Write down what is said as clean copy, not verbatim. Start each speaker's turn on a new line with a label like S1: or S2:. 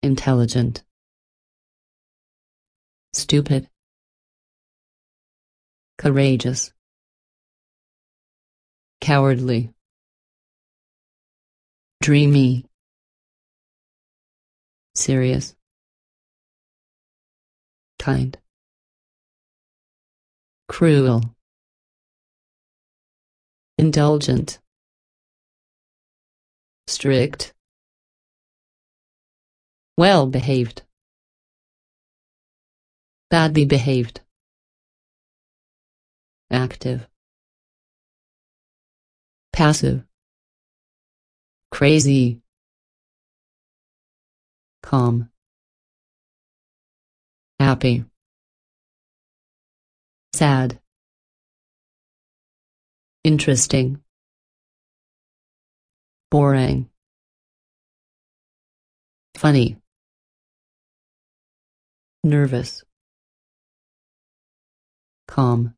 S1: intelligent, stupid, courageous, cowardly, dreamy, serious, kind, cruel, indulgent, strict, well-behaved, badly behaved, active, passive, crazy, calm, happy, sad, interesting, boring, funny, nervous, calm,